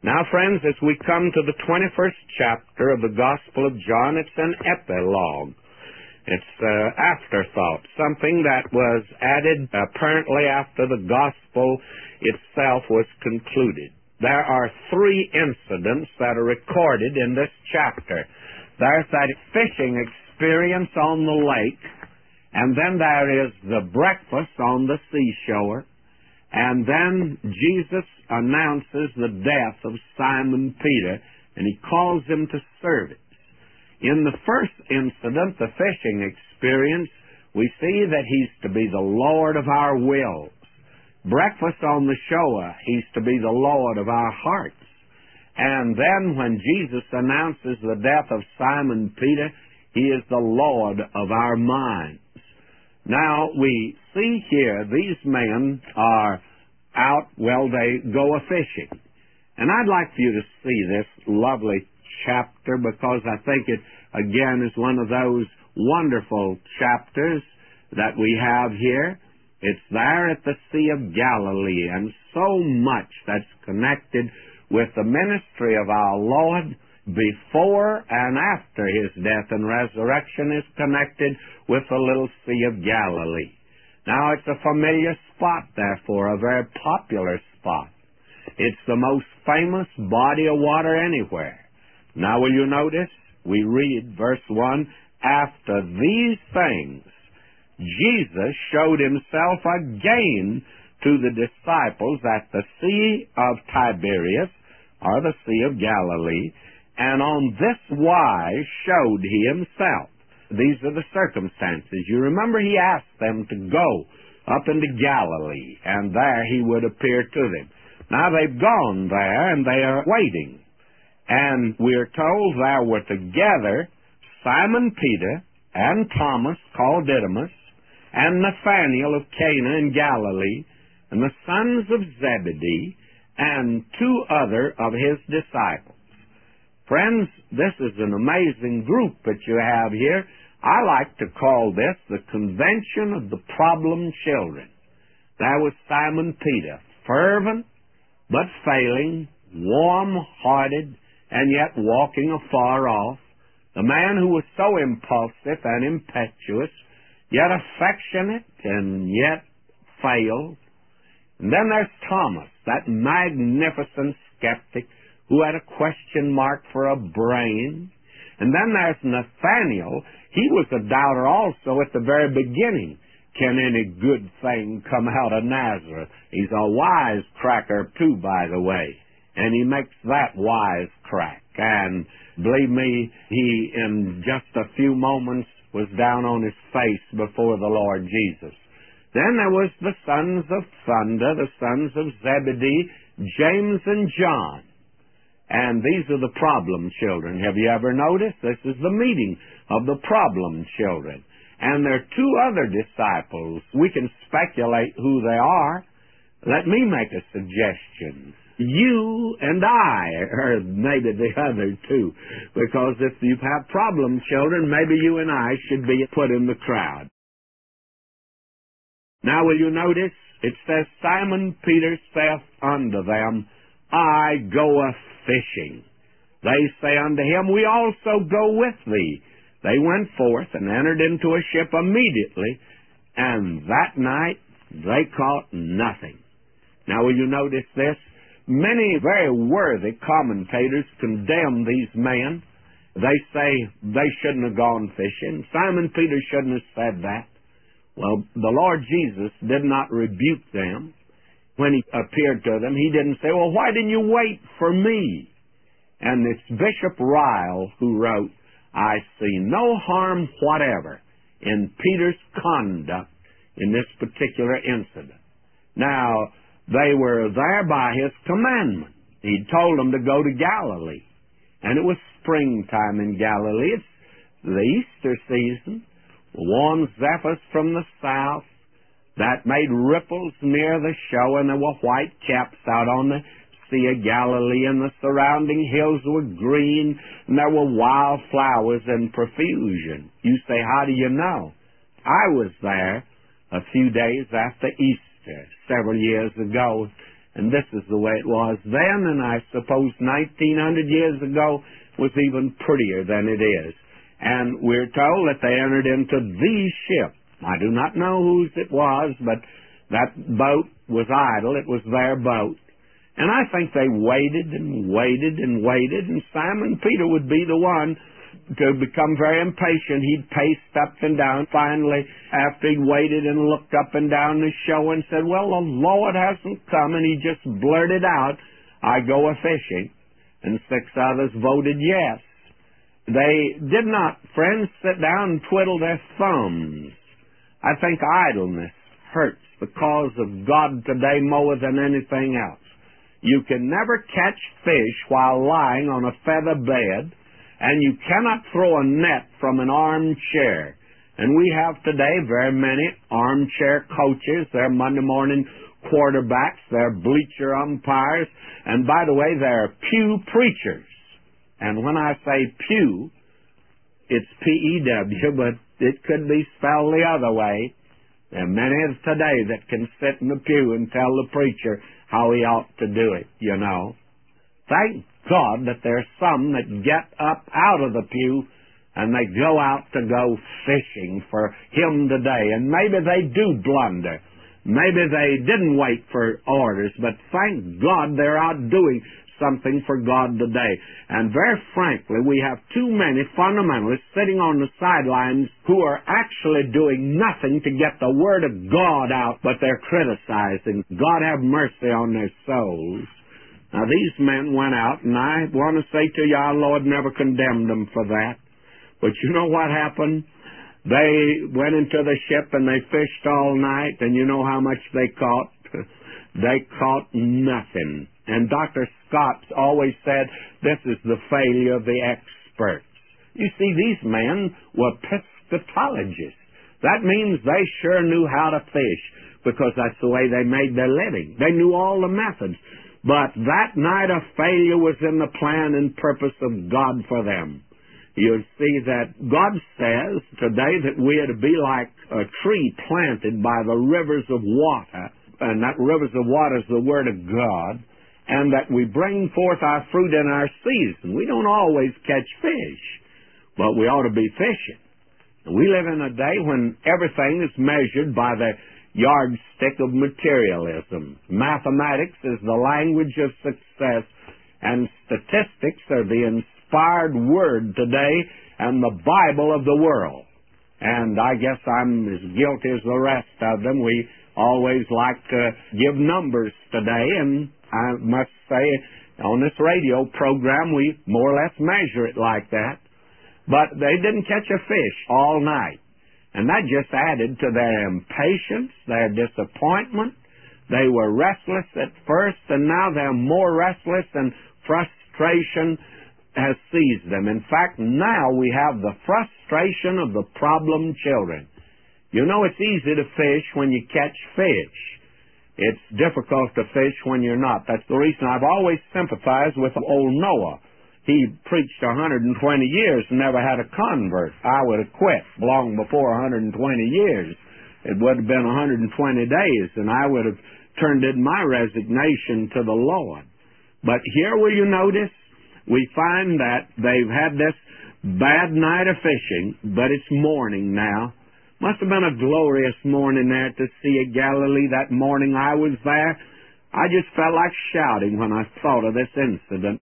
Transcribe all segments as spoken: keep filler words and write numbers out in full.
Now, friends, as we come to the twenty-first chapter of the Gospel of John, it's an epilogue. It's uh, afterthought, something that was added apparently after the Gospel itself was concluded. There are three incidents that are recorded in this chapter. There's that fishing experience on the lake, and then there is the breakfast on the seashore, and then Jesus announces the death of Simon Peter, and he calls him to service. In the first incident, the fishing experience, we see that he's to be the Lord of our wills. Breakfast on the shore, he's to be the Lord of our hearts. And then when Jesus announces the death of Simon Peter, he is the Lord of our minds. Now, we see here these men are out, well, they go a-fishing. And I'd like for you to see this lovely chapter because I think it, again, is one of those wonderful chapters that we have here. It's there at the Sea of Galilee, and so much that's connected with the ministry of our Lord before and after his death and resurrection is connected with the little Sea of Galilee. Now, it's a familiar spot, therefore, a very popular spot. It's the most famous body of water anywhere. Now, will you notice? We read verse one, after these things, Jesus showed himself again to the disciples at the Sea of Tiberias, or the Sea of Galilee, and on this wise showed he himself. These are the circumstances. You remember he asked them to go up into Galilee, and there he would appear to them. Now they've gone there, and they are waiting. And we're told there were together Simon Peter and Thomas, called Didymus, and Nathanael of Cana in Galilee, and the sons of Zebedee, and two other of his disciples. Friends, this is an amazing group that you have here. I like to call this the Convention of the Problem Children. There was Simon Peter, fervent but failing, warm-hearted, and yet walking afar off, the man who was so impulsive and impetuous, yet affectionate and yet failed. And then there's Thomas, that magnificent skeptic who had a question mark for a brain. And then there's Nathanael. He was a doubter also at the very beginning. Can any good thing come out of Nazareth? He's a wisecracker too, by the way. And he makes that wisecrack. And believe me, he in just a few moments was down on his face before the Lord Jesus. Then there was the sons of thunder, the sons of Zebedee, James and John. And these are the problem children. Have you ever noticed? This is the meeting of the problem children. And there are two other disciples. We can speculate who they are. Let me make a suggestion. You and I, or maybe the other two, because if you have problem children, maybe you and I should be put in the crowd. Now, will you notice? It says, Simon Peter saith unto them, I go a-fishing. They say unto him, we also go with thee. They went forth and entered into a ship immediately, and that night they caught nothing. Now, will you notice this? Many very worthy commentators condemn these men. They say they shouldn't have gone fishing. Simon Peter shouldn't have said that. Well, the Lord Jesus did not rebuke them. When he appeared to them, he didn't say, well, why didn't you wait for me? And it's Bishop Ryle who wrote, I see no harm whatever in Peter's conduct in this particular incident. Now, they were there by his commandment. He told them to go to Galilee. And it was springtime in Galilee. It's the Easter season. Warm zephyrs from the south that made ripples near the shore, and there were white caps out on the Sea of Galilee, and the surrounding hills were green, and there were wild flowers in profusion. You say, how do you know? I was there a few days after Easter, several years ago, And this is the way it was then, and I suppose nineteen hundred years ago was even prettier than it is. And we're told that they entered into the ship. I do not know whose it was, but that boat was idle. It was their boat. And I think they waited and waited and waited, and Simon Peter would be the one to become very impatient. He'd paced up and down. Finally, after he waited and looked up and down the shore and said, well, the Lord hasn't come, and he just blurted out, I go a-fishing. And six others voted yes. They did not, friends, sit down and twiddle their thumbs. I think idleness hurts the cause of God today more than anything else. You can never catch fish while lying on a feather bed, and you cannot throw a net from an armchair. And we have today very many armchair coaches. They're Monday morning quarterbacks. They're bleacher umpires. And by the way, they're pew preachers. And when I say pew, it's P E W, but it could be spelled the other way. There are many of today that can sit in the pew and tell the preacher how he ought to do it, you know. Thank God that there's some that get up out of the pew and they go out to go fishing for him today. And maybe they do blunder. Maybe they didn't wait for orders, but thank God they're out doing something for God today. And very frankly, we have too many fundamentalists sitting on the sidelines who are actually doing nothing to get the Word of God out, but they're criticizing. God have mercy on their souls. Now, these men went out, and I want to say to you, our Lord never condemned them for that. But you know what happened? They went into the ship, and they fished all night, and you know how much they caught? They caught nothing. And Doctor Scott always said, this is the failure of the experts. You see, these men were piscatologists. That means they sure knew how to fish, because that's the way they made their living. They knew all the methods. But that night of failure was in the plan and purpose of God for them. You'll see that God says today that we are to be like a tree planted by the rivers of water, and that rivers of water is the Word of God, and that we bring forth our fruit in our season. We don't always catch fish, but we ought to be fishing. We live in a day when everything is measured by the yardstick of materialism. Mathematics is the language of success, and statistics are the inspired word today and the Bible of the world. And I guess I'm as guilty as the rest of them. We always like to give numbers today, and I must say on this radio program we more or less measure it like that. But they didn't catch a fish all night. And that just added to their impatience, their disappointment. They were restless at first, and now they're more restless, and frustration has seized them. In fact, now we have the frustration of the problem children. You know, it's easy to fish when you catch fish. It's difficult to fish when you're not. That's the reason I've always sympathized with old Noah. He preached one hundred twenty years and never had a convert. I would have quit long before one hundred twenty years. It would have been one hundred twenty days, and I would have turned in my resignation to the Lord. But here, will you notice, we find that they've had this bad night of fishing, but it's morning now. Must have been a glorious morning there at the Sea of Galilee that morning I was there. I just felt like shouting when I thought of this incident.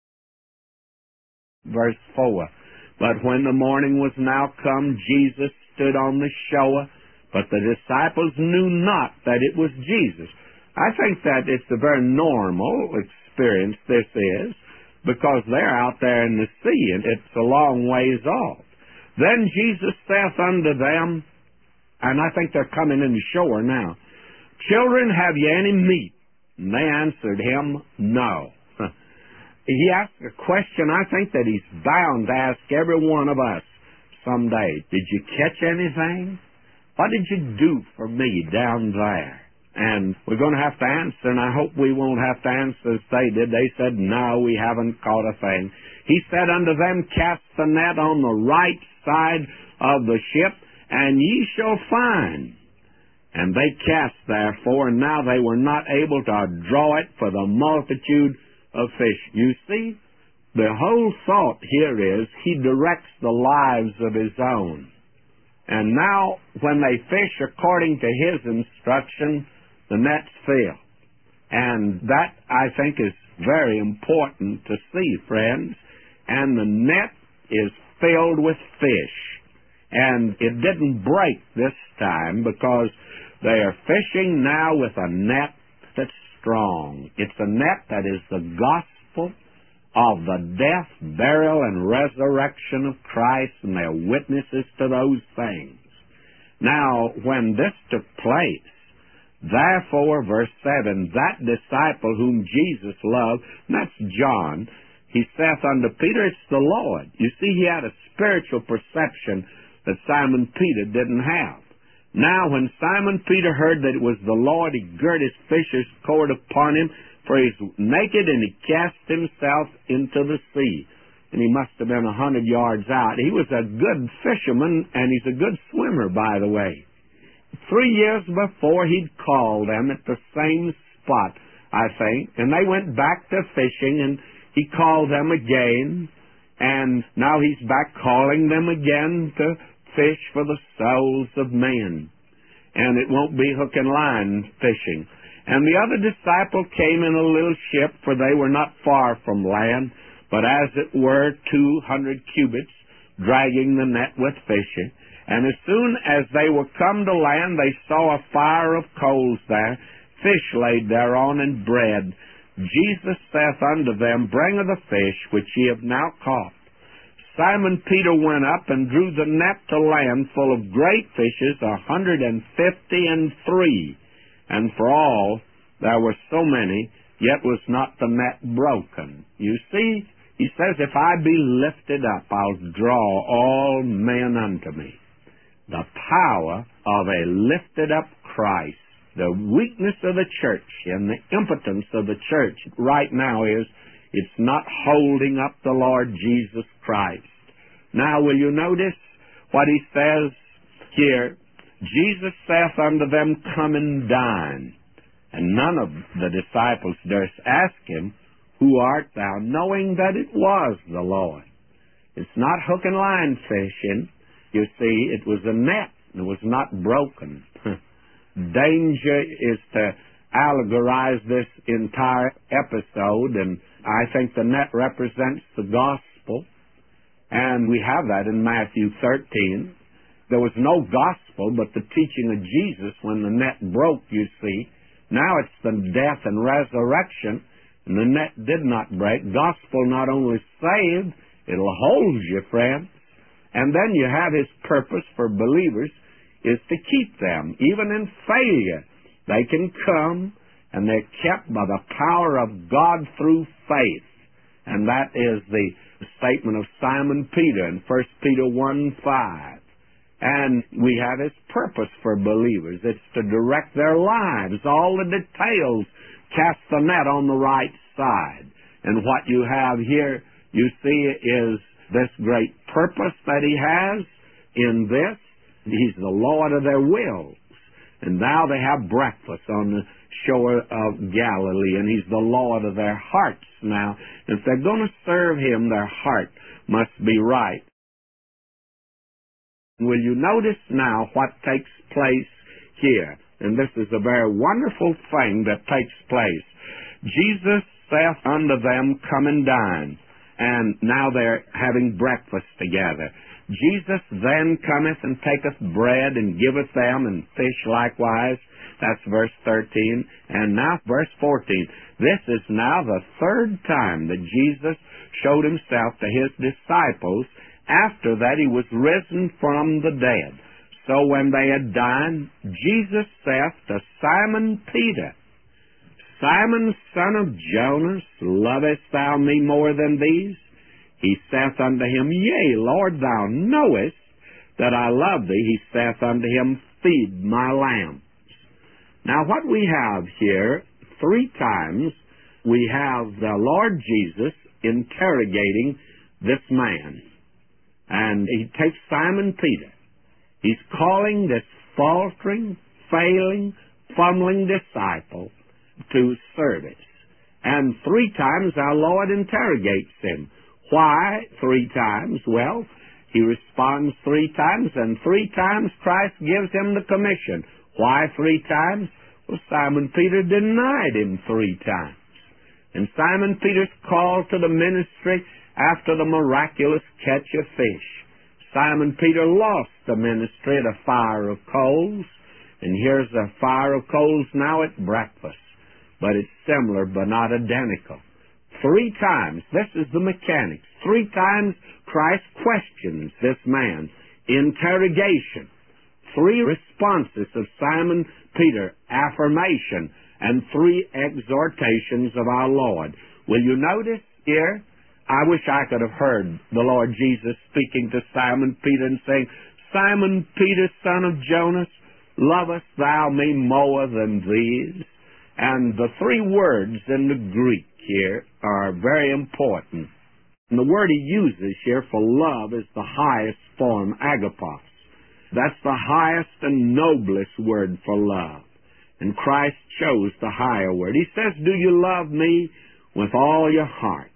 Verse four, but when the morning was now come, Jesus stood on the shore, but the disciples knew not that it was Jesus. I think that it's a very normal experience, this is, because they're out there in the sea, and it's a long ways off. Then Jesus saith unto them, and I think they're coming in the shore now, children, have ye any meat? And they answered him, no. He asked a question I think that he's bound to ask every one of us someday. Did you catch anything? What did you do for me down there? And we're going to have to answer, and I hope we won't have to answer as they did. They said, no, we haven't caught a thing. He said unto them, cast the net on the right side of the ship, and ye shall find. And they cast therefore, and now they were not able to draw it for the multitude of fish. You see, the whole thought here is he directs the lives of his own. And now, when they fish according to his instruction, the nets fill. And that, I think, is very important to see, friends. And the net is filled with fish. And it didn't break this time because they are fishing now with a net that's strong. It's a net that is the gospel of the death, burial, and resurrection of Christ, and they're witnesses to those things. Now, when this took place, therefore, verse seven, that disciple whom Jesus loved, and that's John, he saith unto Peter, it's the Lord. You see, he had a spiritual perception that Simon Peter didn't have. Now, when Simon Peter heard that it was the Lord, he girt his fisher's cord upon him, for he was naked, and he cast himself into the sea. And he must have been a hundred yards out. He was a good fisherman, and he's a good swimmer, by the way. Three years before, he'd called them at the same spot, I think, and they went back to fishing, and he called them again, and now he's back calling them again to fish for the souls of men. And it won't be hook and line fishing. And the other disciple came in a little ship, for they were not far from land, but as it were two hundred cubits, dragging the net with fishing. And as soon as they were come to land, they saw a fire of coals there, fish laid thereon, and bread. Jesus saith unto them, Bring of the fish which ye have now caught. Simon Peter went up and drew the net to land full of great fishes, a hundred and fifty and three. And for all there were so many, yet was not the net broken. You see, he says, if I be lifted up, I'll draw all men unto me. The power of a lifted up Christ. The weakness of the church and the impotence of the church right now is it's not holding up the Lord Jesus Christ. Now, will you notice what he says here? Jesus saith unto them, Come and dine. And none of the disciples durst ask him, Who art thou? Knowing that it was the Lord. It's not hook and line fishing. You see, it was a net. It was not broken. Danger is to allegorize this entire episode, and I think the net represents the gospel, and we have that in Matthew thirteen. There was no gospel but the teaching of Jesus when the net broke, you see. Now it's the death and resurrection, and the net did not break. Gospel not only saved, it'll hold you, friends. And then you have his purpose for believers is to keep them. Even in failure, they can come, and they're kept by the power of God through faith. And that is the statement of Simon Peter in First Peter one five. And we have his purpose for believers. It's to direct their lives. All the details, cast the net on the right side. And what you have here, you see, is this great purpose that he has in this. He's the Lord of their wills. And now they have breakfast on the shore of Galilee, and he's the Lord of their hearts now. If they're going to serve him, their heart must be right. Will you notice now what takes place here? And this is a very wonderful thing that takes place. Jesus saith unto them, Come and dine. And now they're having breakfast together. Jesus then cometh and taketh bread and giveth them, and fish likewise. That's verse thirteen. And now verse fourteen. This is now the third time that Jesus showed himself to his disciples after that he was risen from the dead. So when they had dined, Jesus saith to Simon Peter, Simon, son of Jonas, lovest thou me more than these? He saith unto him, Yea, Lord, thou knowest that I love thee. He saith unto him, Feed my lambs. Now what we have here, three times, we have the Lord Jesus interrogating this man. And he takes Simon Peter. He's calling this faltering, unfailing, fumbling disciple to service. And three times our Lord interrogates him. Why three times? Well, he responds three times, and three times Christ gives him the commission. Why three times? Well, Simon Peter denied him three times. And Simon Peter's call to the ministry after the miraculous catch of fish. Simon Peter lost the ministry at a fire of coals, and here's a fire of coals now at breakfast. But it's similar but not identical. Three times, this is the mechanics, three times Christ questions this man. Interrogation. Three responses of Simon Peter, affirmation, and three exhortations of our Lord. Will you notice here? I wish I could have heard the Lord Jesus speaking to Simon Peter and saying, Simon Peter, son of Jonas, lovest thou me more than these? And the three words in the Greek here are very important. And the word he uses here for love is the highest form, agapos. That's the highest and noblest word for love. And Christ chose the higher word. He says, do you love me with all your heart?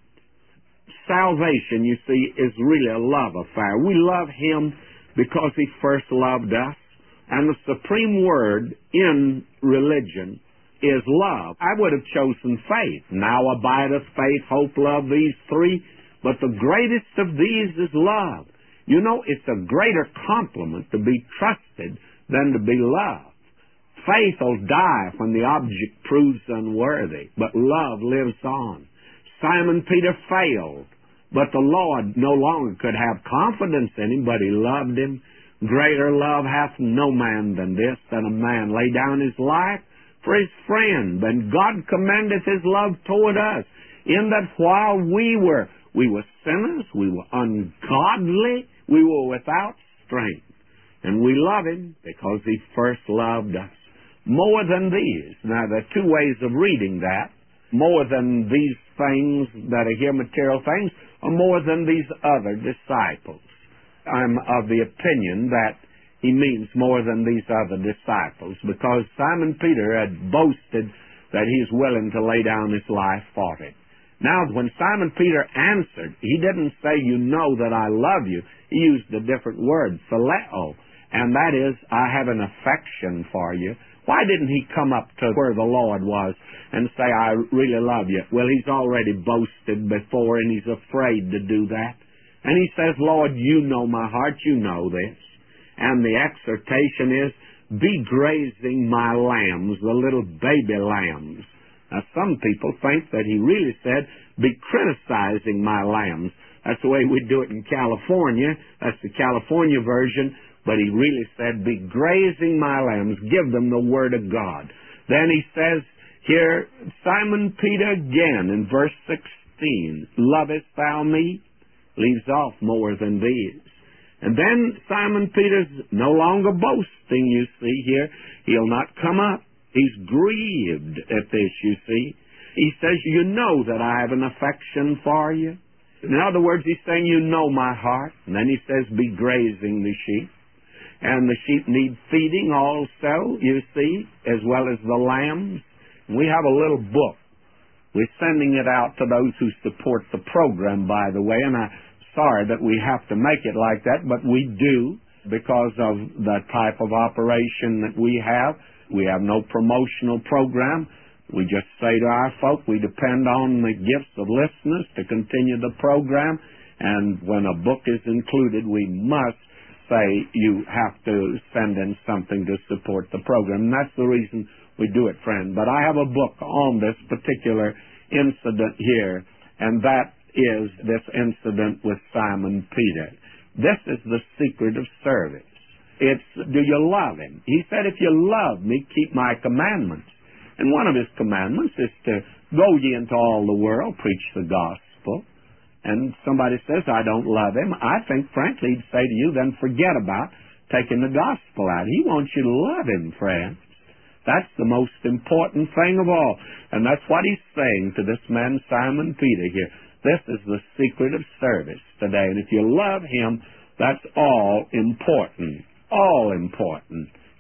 Salvation, you see, is really a love affair. We love him because he first loved us. And the supreme word in religion is love. I would have chosen faith. Now abideth faith, hope, love, these three. But the greatest of these is love. You know, it's a greater compliment to be trusted than to be loved. Faith will die when the object proves unworthy, but love lives on. Simon Peter failed, but the Lord no longer could have confidence in him, but he loved him. Greater love hath no man than this, than a man lay down his life for his friend. And God commendeth his love toward us, in that while we were we were sinners, we were ungodly, we were without strength. And we love him because he first loved us. More than these. Now, there are two ways of reading that. More than these things that are here, material things, or more than these other disciples. I'm of the opinion that he means more than these other disciples, because Simon Peter had boasted that he's willing to lay down his life for it. Now, when Simon Peter answered, he didn't say, you know that I love you. He used a different word, phileo, and that is, I have an affection for you. Why didn't he come up to where the Lord was and say, I really love you? Well, he's already boasted before, and he's afraid to do that. And he says, Lord, you know my heart, you know this. And the exhortation is, be grazing my lambs, the little baby lambs. Now, some people think that he really said, be criticizing my lambs. That's the way we do it in California. That's the California version. But he really said, be grazing my lambs, give them the word of God. Then he says here, Simon Peter again in verse sixteen, lovest thou me? Leaves off more than these. And then Simon Peter's no longer boasting, you see here. He'll not come up. He's grieved at this, you see. He says, you know that I have an affection for you. In other words, he's saying, you know my heart. And then he says, be grazing the sheep. And the sheep need feeding also, you see, as well as the lambs. We have a little book. We're sending it out to those who support the program, by the way, and I'm sorry that we have to make it like that, but we do because of the type of operation that we have. We have no promotional program. We just say to our folk, we depend on the gifts of listeners to continue the program, and when a book is included, we must say you have to send in something to support the program. And that's the reason we do it, friend. But I have a book on this particular incident here, and that is this incident with Simon Peter. This is the secret of service. It's, do you love him? He said, if you love me, keep my commandments. And one of his commandments is to go ye into all the world, preach the gospel. And somebody says, I don't love him. I think, frankly, he'd say to you, then forget about taking the gospel out. He wants you to love him, friends. That's the most important thing of all. And that's what he's saying to this man, Simon Peter here. This is the secret of service today. And if you love him, that's all important. All important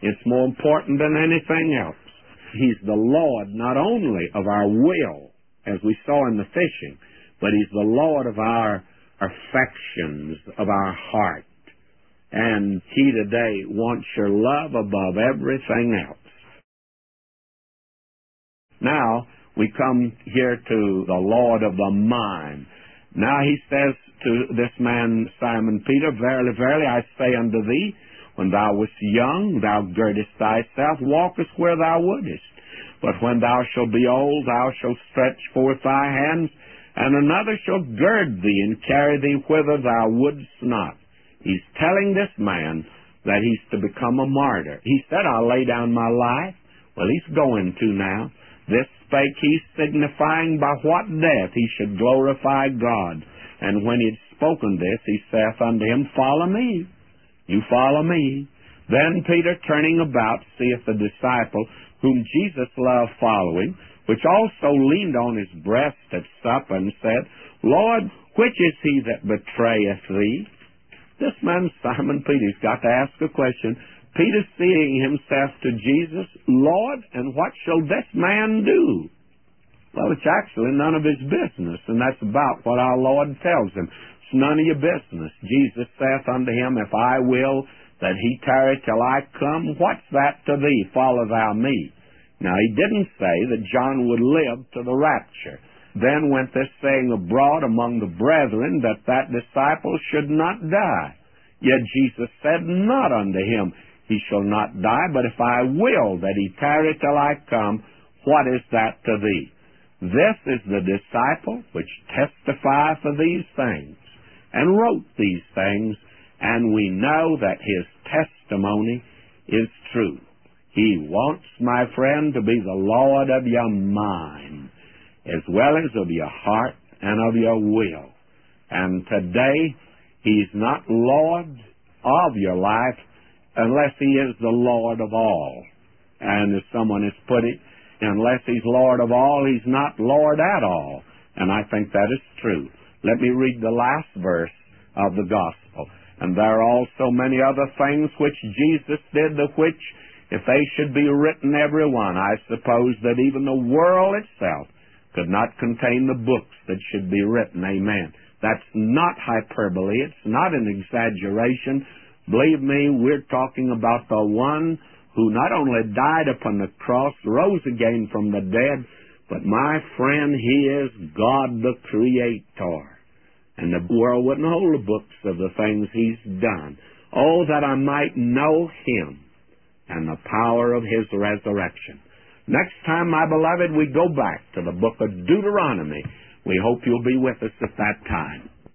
It's more important than anything else. He's the Lord not only of our will, as we saw in the fishing, but He's the Lord of our affections, of our heart. And He today wants your love above everything else. Now, we come here to the Lord of the mind. Now He says to this man, Simon Peter, Verily, verily, I say unto thee, when thou wast young, thou girdest thyself, walkest where thou wouldest. But when thou shalt be old, thou shalt stretch forth thy hands, and another shall gird thee and carry thee whither thou wouldst not. He's telling this man that he's to become a martyr. He said, I'll lay down my life. Well, he's going to now. This spake he, signifying by what death he should glorify God. And when he had spoken this, he saith unto him, Follow me. You follow me. Then Peter, turning about, seeth the disciple whom Jesus loved following, which also leaned on his breast at supper, and said, Lord, which is he that betrayeth thee? This man, Simon Peter, he's got to ask a question. Peter, seeing himself to Jesus, Lord, and what shall this man do? Well, it's actually none of his business, and that's about what our Lord tells him. It's none of your business. Jesus saith unto him, If I will that he tarry till I come, what's that to thee? Follow thou me. Now, he didn't say that John would live to the rapture. Then went this saying abroad among the brethren, that that disciple should not die. Yet Jesus said not unto him, He shall not die, but if I will that he tarry till I come, what is that to thee? This is the disciple which testifieth of these things, and wrote these things, and we know that his testimony is true. He wants, my friend, to be the Lord of your mind, as well as of your heart and of your will. And today, He's not Lord of your life unless He is the Lord of all. And as someone has put it, unless He's Lord of all, He's not Lord at all. And I think that is true. Let me read the last verse of the Gospel. And there are also many other things which Jesus did, the which, if they should be written every one, I suppose that even the world itself could not contain the books that should be written. Amen. That's not hyperbole. It's not an exaggeration. Believe me, we're talking about the one who not only died upon the cross, rose again from the dead, but my friend, He is God the Creator. And the world wouldn't hold the books of the things He's done. Oh, that I might know Him and the power of His resurrection. Next time, my beloved, we go back to the book of Deuteronomy. We hope you'll be with us at that time.